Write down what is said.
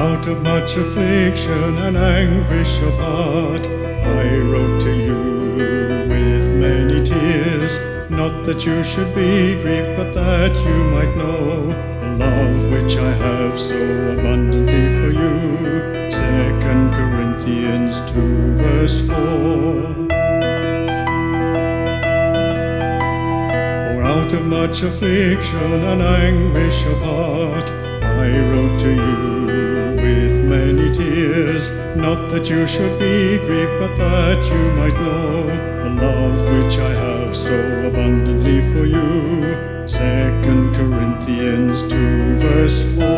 out of much affliction and anguish of heart, I wrote to you with many tears, not that you should be grieved, but that you might know the love which I have so abundantly for you. 2 Corinthians 2 verse 4. For out of much affliction and anguish of heart, I wrote to you with many tears, not that you should be grieved, but that you might know the love which I have so abundantly for you. 2 Corinthians 2 verse 4.